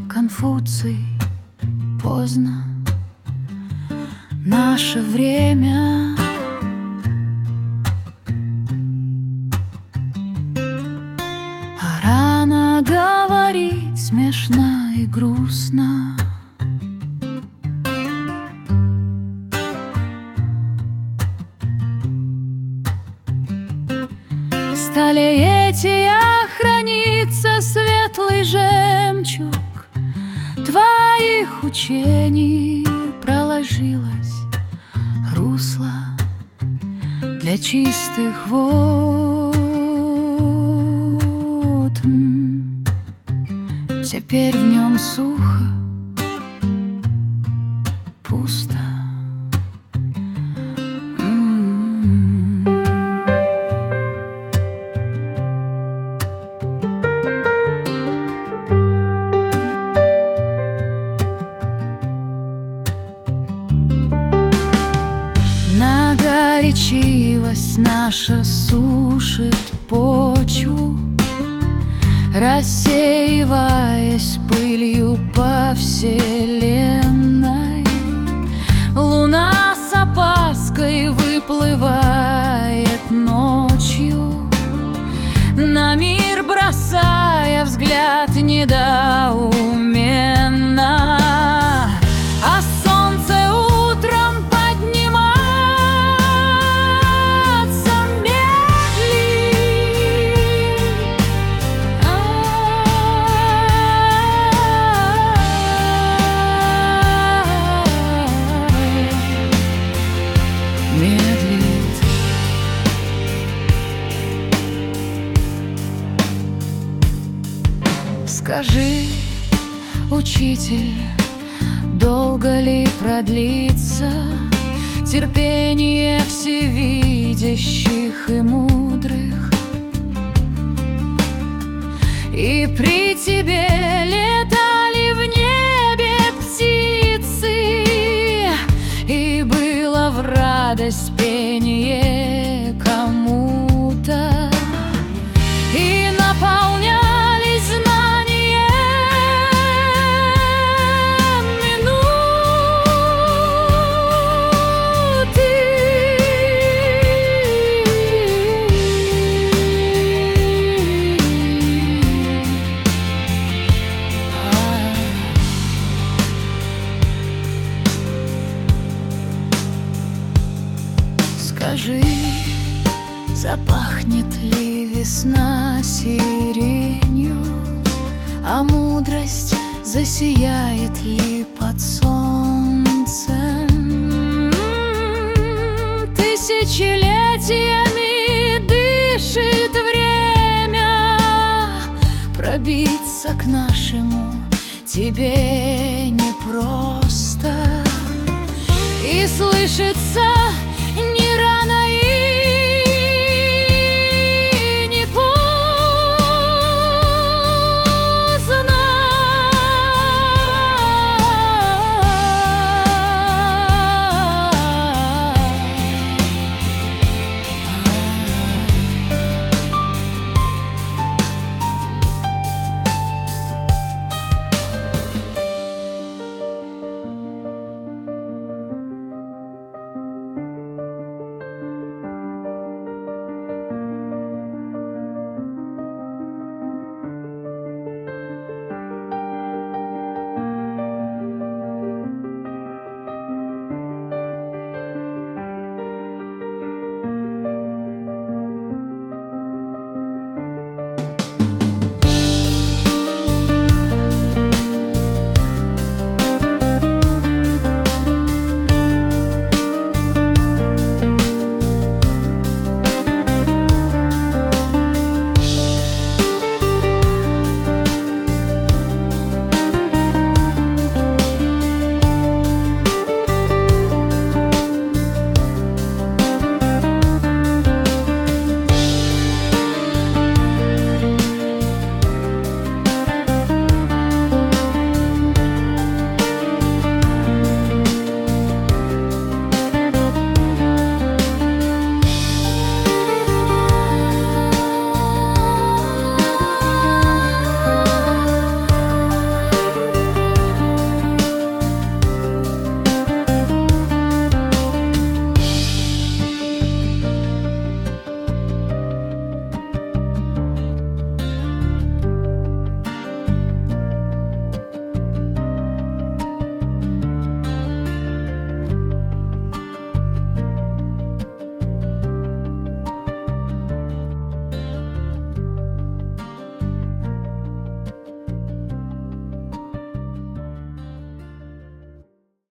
Конфуций, поздно наше время. А рано говорить смешно и грустно. В столетиях хранится светлый жемчуг твоих учений, проложилось русло для чистых вод. Теперь в нем сухо, пусто. Горячивость наша сушит почву, рассеиваясь пылью по вселенной. Луна с опаской выплывает ночью, на мир бросая взгляд недоуменно. А солнце утром медлит. Скажи, учитель, долго ли продлится терпение всевидящих и мудрых? И при тебе летали в небе птицы, и было в радость пение кому-то, и наполнялись знанием минуты. Скажи, запахнет ли весна сиренью, а мудрость засияет ли под солнцем? Тысячелетиями дышит время, пробиться к нашему тебе непросто. И слышится